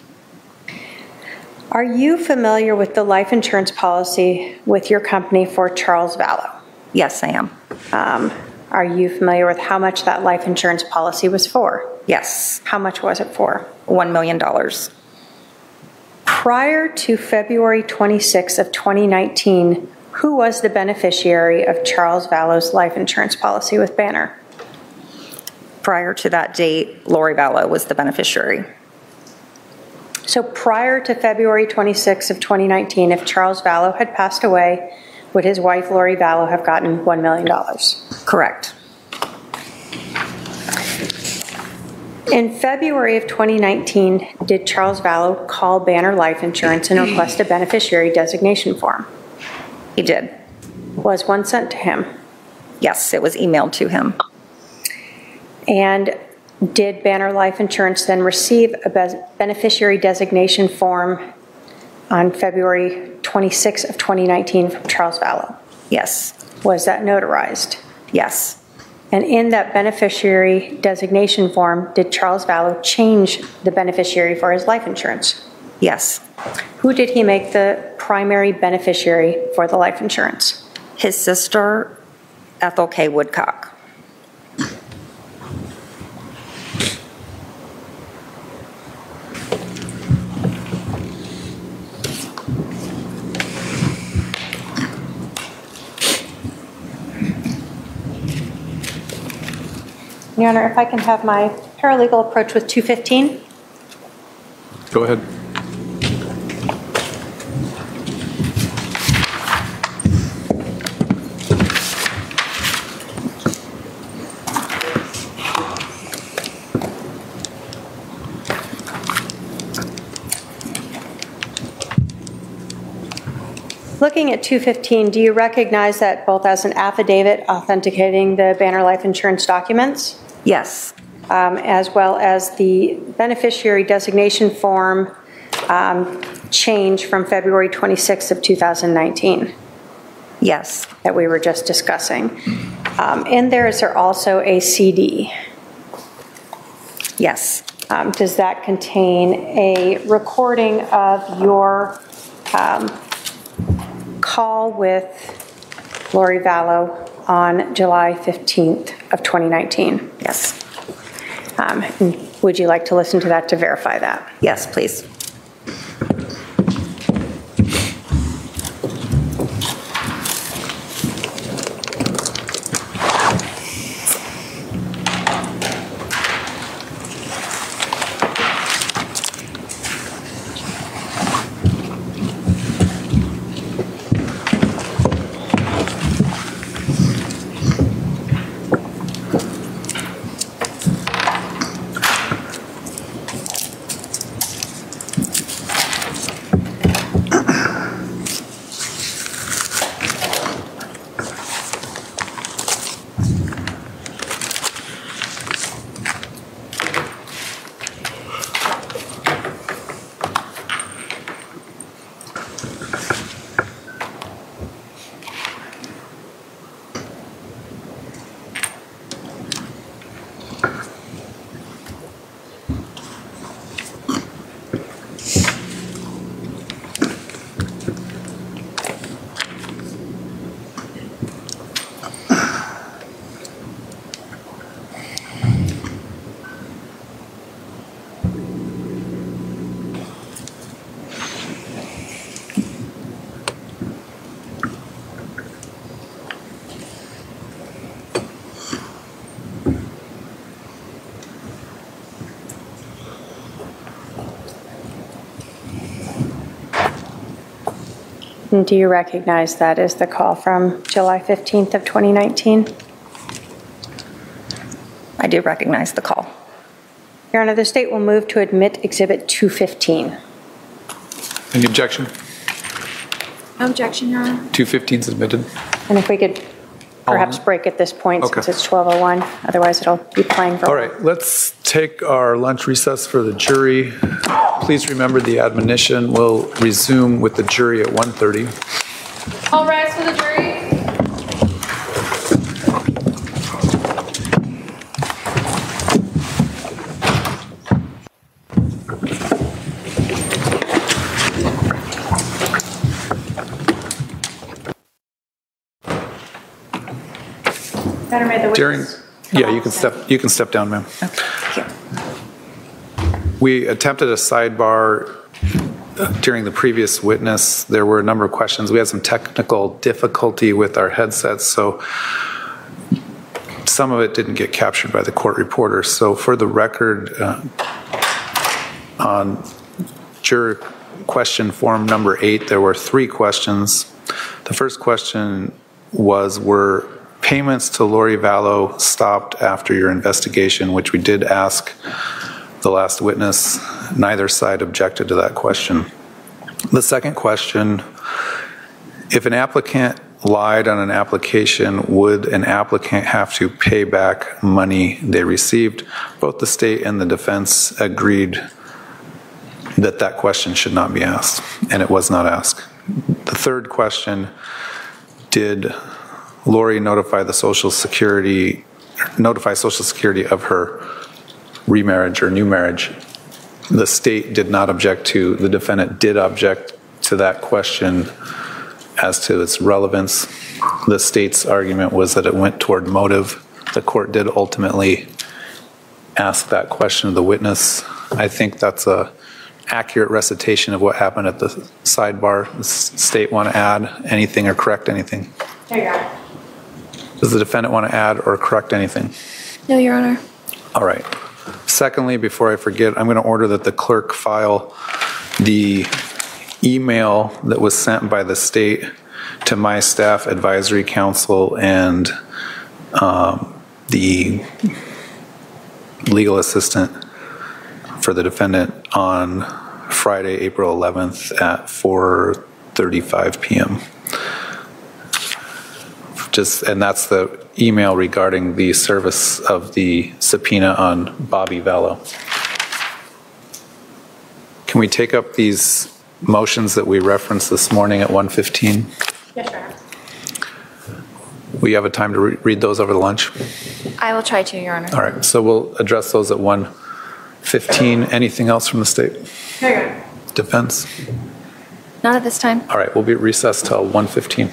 Are you familiar with the life insurance policy with your company for Charles Vallow? Yes, I am. Um, are you familiar with how much that life insurance policy was for? Yes. How much was it for? One million dollars. Prior to February twenty-sixth of twenty nineteen, who was the beneficiary of Charles Vallow's life insurance policy with Banner? Prior to that date, Lori Vallow was the beneficiary. So prior to February twenty-sixth of twenty nineteen, if Charles Vallow had passed away, would his wife Lori Vallow have gotten one million dollars? Correct. In February of twenty nineteen, did Charles Vallow call Banner Life Insurance and request a beneficiary designation form? He did. Was one sent to him? Yes, it was emailed to him. And did Banner Life Insurance then receive a be- beneficiary designation form on February twenty-sixth of twenty nineteen from Charles Vallow? Yes. Was that notarized? Yes. And in that beneficiary designation form, did Charles Vallow change the beneficiary for his life insurance? Yes. Who did he make the primary beneficiary for the life insurance? His sister, Ethel K. Woodcock. Your Honor, if I can have my paralegal approach with two fifteen? Go ahead. Looking at two fifteen, do you recognize that both as an affidavit authenticating the Banner Life Insurance documents? Yes. Um, as well as the beneficiary designation form um, change from February twenty-sixth of two thousand nineteen? Yes. That we were just discussing. Um, in there, is there also a C D? Yes. Um, does that contain a recording of your um, call with Lori Vallow on July fifteenth of twenty nineteen? Yes. Um, would you like to listen to that to verify that? Yes, please. And do you recognize that as the call from July fifteenth of twenty nineteen? I do recognize the call. Your Honor, the state will move to admit Exhibit two fifteen. Any objection? No objection, Your Honor. two fifteen is admitted. And if we could perhaps break at this point, Okay. since it's twelve oh one, otherwise it'll be playing for. All right, let's take our lunch recess for the jury. Please remember the admonition. We'll resume with the jury at one thirty. All rise for the jury. During, yeah, you can step, you can step down, ma'am. Okay. We attempted a sidebar during the previous witness. There were a number of questions. We had some technical difficulty with our headsets, so some of it didn't get captured by the court reporter. So for the record, uh, on juror question form number eight, there were three questions. The first question was, were payments to Lori Vallow stopped after your investigation, which we did ask the last witness. Neither side objected to that question. The second question, if an applicant lied on an application, would an applicant have to pay back money they received? Both the state and the defense agreed that that question should not be asked, and it was not asked. The third question, did Lori notify the Social Security, notify Social Security of her remarriage or new marriage? The state did not object to, the defendant did object to that question as to its relevance. The state's argument was that it went toward motive. The court did ultimately ask that question of the witness. I think that's a accurate recitation of what happened at the sidebar. Does the state want to add anything or correct anything? There you go. Does the defendant want to add or correct anything? No, Your Honor. All right. Secondly, before I forget, I'm going to order that the clerk file the email that was sent by the state to my staff advisory council and um, the legal assistant for the defendant on Friday, April eleventh at four thirty-five p.m. Just, and that's the email regarding the service of the subpoena on Bobby Vallow. Can we take up these motions that we referenced this morning at one fifteen? Yes, Your Honor. We have a time to re- read those over the lunch? I will try to, Your Honor. All right, so we'll address those at one fifteen. Anything else from the state? There you go. Defense? Not at this time. All right, we'll be recessed till one fifteen.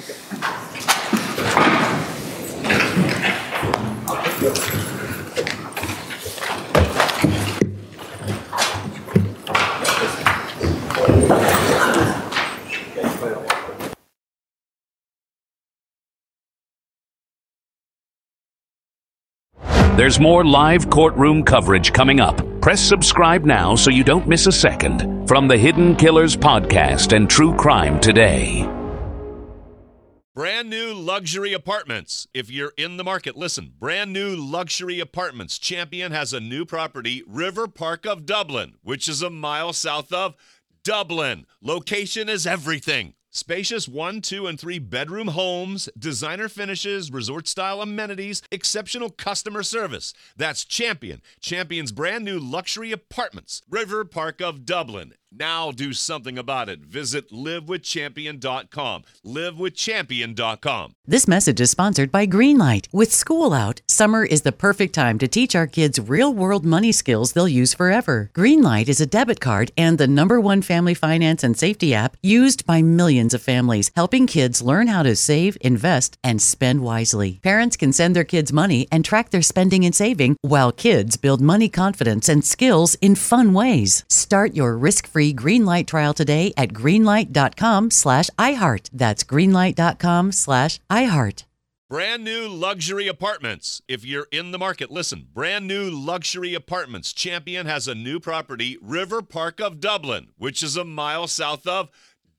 There's more live courtroom coverage coming up. Press subscribe now so you don't miss a second from the Hidden Killers Podcast and True Crime Today. Brand new luxury apartments. If you're in the market, listen. Brand new luxury apartments. Champion has a new property, River Park of Dublin, which is a mile south of Dublin. Location is everything. Spacious one, two, and three bedroom homes, designer finishes, resort-style amenities, exceptional customer service. That's Champion. Champion's brand new luxury apartments. River Park of Dublin. Now do something about it. Visit live with champion dot com. live with champion dot com. This message is sponsored by Greenlight. With school out, summer is the perfect time to teach our kids real-world money skills they'll use forever. Greenlight is a debit card and the number one family finance and safety app used by millions of families, helping kids learn how to save, invest, and spend wisely. Parents can send their kids money and track their spending and saving, while kids build money confidence and skills in fun ways. Start your risk-free Greenlight trial today at greenlight.com slash iHeart. That's greenlight.com slash iHeart. Brand new luxury apartments. If you're in the market, listen. Brand new luxury apartments. Champion has a new property, River Park of Dublin, which is a mile south of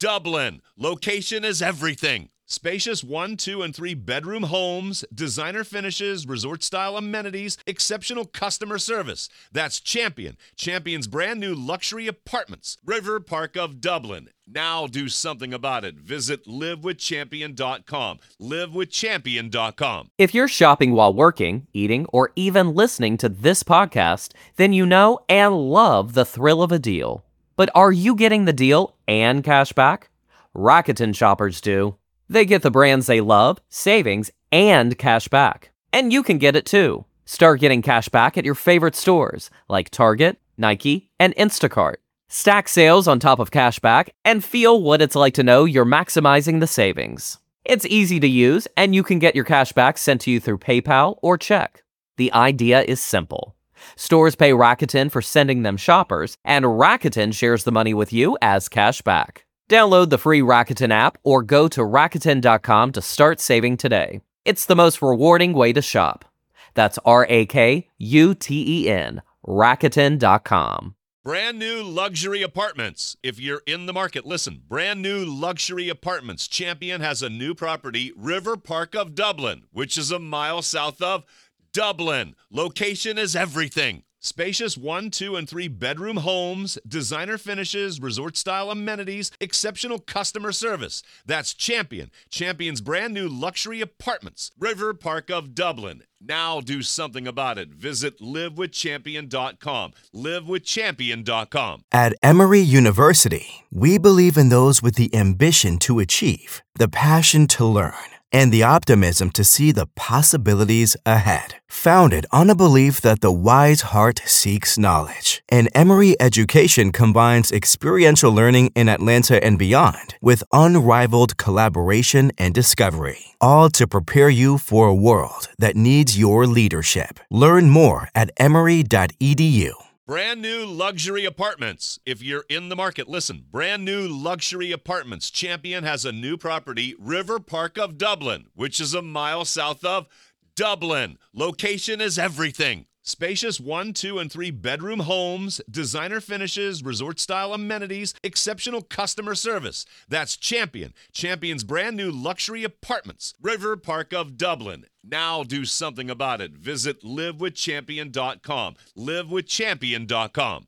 Dublin. Location is everything. Spacious one, two, and three bedroom homes, designer finishes, resort-style amenities, exceptional customer service. That's Champion. Champion's brand new luxury apartments. River Park of Dublin. Now do something about it. Visit live with champion dot com. live with champion dot com. If you're shopping while working, eating, or even listening to this podcast, then you know and love the thrill of a deal. But are you getting the deal and cash back? Rakuten shoppers do. They get the brands they love, savings, and cash back. And you can get it too. Start getting cash back at your favorite stores like Target, Nike, and Instacart. Stack sales on top of cash back and feel what it's like to know you're maximizing the savings. It's easy to use, and you can get your cash back sent to you through PayPal or check. The idea is simple. Stores pay Rakuten for sending them shoppers, and Rakuten shares the money with you as cash back. Download the free Rakuten app or go to Rakuten dot com to start saving today. It's the most rewarding way to shop. That's R A K U T E N, Rakuten dot com. Brand new luxury apartments. If you're in the market, listen. Brand new luxury apartments. Champion has a new property, River Park of Dublin, which is a mile south of Dublin. Location is everything. Spacious one, two, and three bedroom homes, designer finishes, resort-style amenities, exceptional customer service. That's Champion. Champion's brand new luxury apartments. River Park of Dublin. Now do something about it. Visit live with champion dot com. live with champion dot com. At Emory University, we believe in those with the ambition to achieve, the passion to learn, and the optimism to see the possibilities ahead. Founded on a belief that the wise heart seeks knowledge, and Emory education combines experiential learning in Atlanta and beyond with unrivaled collaboration and discovery, all to prepare you for a world that needs your leadership. Learn more at emory dot e d u. Brand new luxury apartments. If you're in the market, listen. Brand new luxury apartments. Champion has a new property, River Park of Dublin, which is a mile south of Dublin. Location is everything. Spacious one, two, and three bedroom homes, designer finishes, resort-style amenities, exceptional customer service. That's Champion. Champion's brand new luxury apartments. River Park of Dublin. Now do something about it. Visit live with champion dot com. live with champion dot com.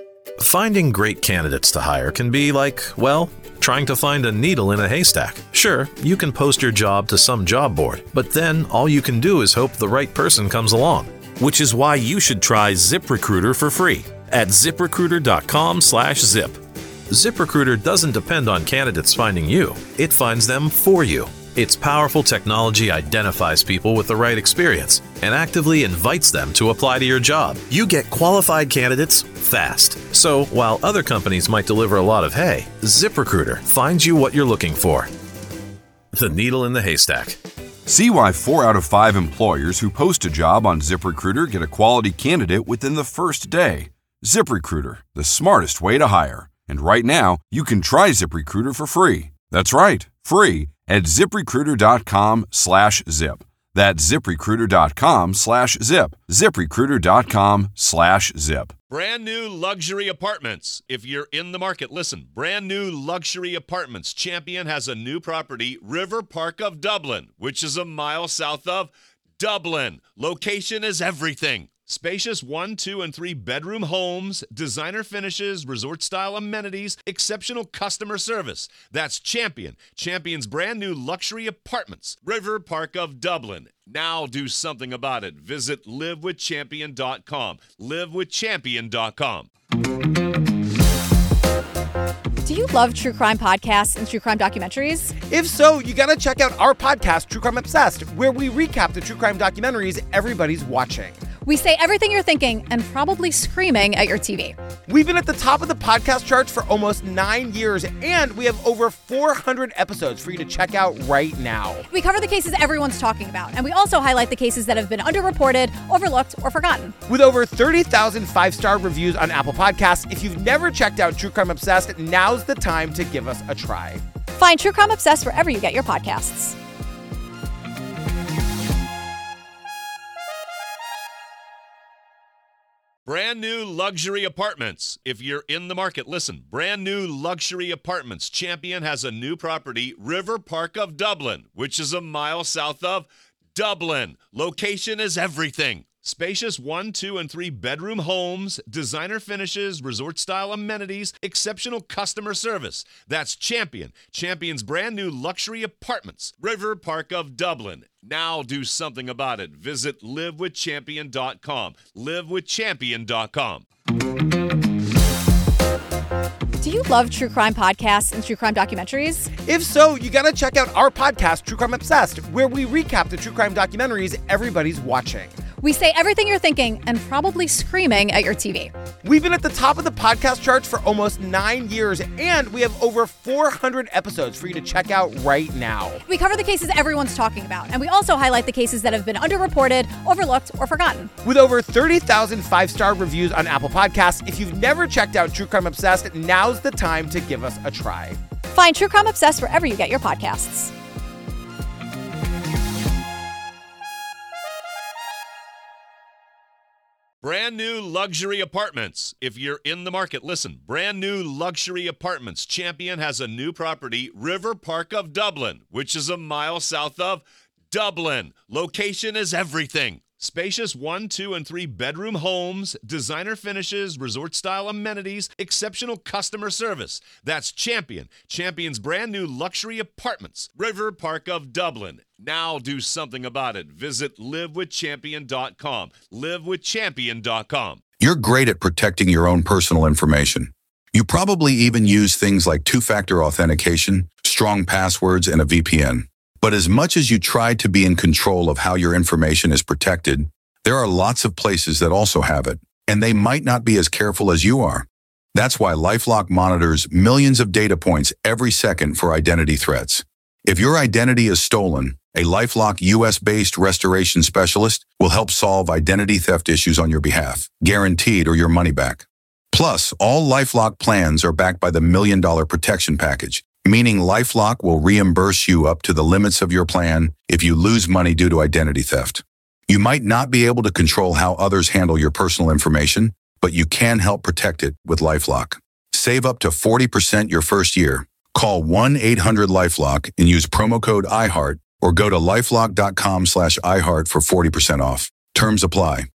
Finding great candidates to hire can be like, well, trying to find a needle in a haystack. Sure, you can post your job to some job board, but then all you can do is hope the right person comes along. Which is why you should try ZipRecruiter for free at zip recruiter dot com slash zip. ZipRecruiter doesn't depend on candidates finding you. It finds them for you. Its powerful technology identifies people with the right experience and actively invites them to apply to your job. You get qualified candidates fast. So while other companies might deliver a lot of hay, ZipRecruiter finds you what you're looking for. The needle in the haystack. See why four out of five employers who post a job on ZipRecruiter get a quality candidate within the first day. ZipRecruiter, the smartest way to hire. And right now, you can try ZipRecruiter for free. That's right, free at zip recruiter dot com slash zip. That's zip recruiter dot com slash zip. zip recruiter dot com slash zip. Brand new luxury apartments. If you're in the market, listen. Brand new luxury apartments. Champion has a new property, River Park of Dublin, which is a mile south of Dublin. Location is everything. Spacious one, two, and three bedroom homes, designer finishes, resort-style amenities, exceptional customer service. That's Champion. Champion's brand new luxury apartments. River Park of Dublin. Now do something about it. Visit live with champion dot com. live with champion dot com. Do you love true crime podcasts and true crime documentaries? If so, you gotta check out our podcast, True Crime Obsessed, where we recap the true crime documentaries everybody's watching. We say everything you're thinking and probably screaming at your T V. We've been at the top of the podcast charts for almost nine years, and we have over four hundred episodes for you to check out right now. We cover the cases everyone's talking about, and we also highlight the cases that have been underreported, overlooked, or forgotten. With over thirty thousand five-star reviews on Apple Podcasts, if you've never checked out True Crime Obsessed, now's the time to give us a try. Find True Crime Obsessed wherever you get your podcasts. Brand new luxury apartments. If you're in the market, listen. Brand new luxury apartments. Champion has a new property, River Park of Dublin, which is a mile south of Dublin. Location is everything. Spacious one, two, and three bedroom homes, designer finishes, resort-style amenities, exceptional customer service. That's Champion. Champion's brand new luxury apartments. River Park of Dublin. Now do something about it. Visit live with champion dot com. live with champion dot com. Do you love true crime podcasts and true crime documentaries? If so, you gotta check out our podcast, True Crime Obsessed, where we recap the true crime documentaries everybody's watching. We say everything you're thinking and probably screaming at your T V. We've been at the top of the podcast charts for almost nine years, and we have over four hundred episodes for you to check out right now. We cover the cases everyone's talking about, and we also highlight the cases that have been underreported, overlooked, or forgotten. With over thirty thousand five-star reviews on Apple Podcasts, if you've never checked out True Crime Obsessed, now's the time to give us a try. Find True Crime Obsessed wherever you get your podcasts. Brand new luxury apartments. If you're in the market, listen. Brand new luxury apartments. Champion has a new property, River Park of Dublin, which is a mile south of Dublin. Location is everything. Spacious one, two, and three bedroom homes, designer finishes, resort-style amenities, exceptional customer service. That's Champion. Champion's brand new luxury apartments. River Park of Dublin. Now do something about it. Visit live with champion dot com. live with champion dot com. You're great at protecting your own personal information. You probably even use things like two-factor authentication, strong passwords, and a V P N. But as much as you try to be in control of how your information is protected, there are lots of places that also have it, and they might not be as careful as you are. That's why LifeLock monitors millions of data points every second for identity threats. If your identity is stolen, a LifeLock U S-based restoration specialist will help solve identity theft issues on your behalf, guaranteed or your money back. Plus, all LifeLock plans are backed by the Million Dollar Protection Package, meaning LifeLock will reimburse you up to the limits of your plan if you lose money due to identity theft. You might not be able to control how others handle your personal information, but you can help protect it with LifeLock. Save up to forty percent your first year. Call one eight hundred LifeLock and use promo code iHeart or go to lifelock dot com slash iHeart for forty percent off. Terms apply.